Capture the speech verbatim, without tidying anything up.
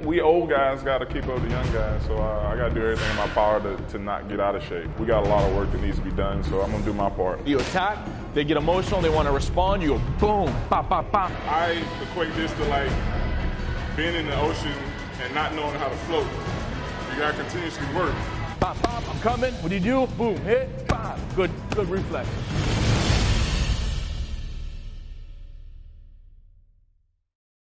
We old guys got to keep up with the young guys, so uh, I got to do everything in my power to, to not get out of shape. We got a lot of work that needs to be done, so I'm going to do my part. You attack, they get emotional, they want to respond, you go boom, pop, pop, pop. I equate this to like being in the ocean and not knowing how to float. You got to continuously work. Pop, pop, I'm coming. What do you do? Boom, hit, pop. Good, good reflex.